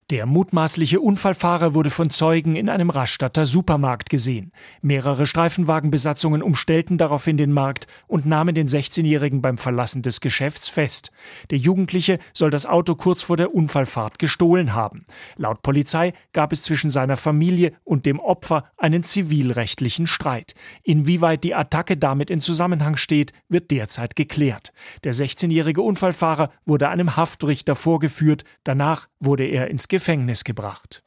Der mutmaßliche Unfallfahrer wurde von Zeugen in einem Rastatter Supermarkt gesehen. Mehrere Streifenwagenbesatzungen umstellten daraufhin den Markt und nahmen den 16-Jährigen beim Verlassen des Geschäfts fest. Der Jugendliche soll das Auto kurz vor der Unfallfahrt gestohlen haben. Laut Polizei gab es zwischen seiner Familie und dem Opfer einen zivilrechtlichen Streit. Inwieweit die Attacke damit in Zusammenhang steht, wird derzeit geklärt. Der 16-jährige Unfallfahrer wurde einem Haftrichter vorgeführt. Danach wurde er ins Gefängnis gebracht.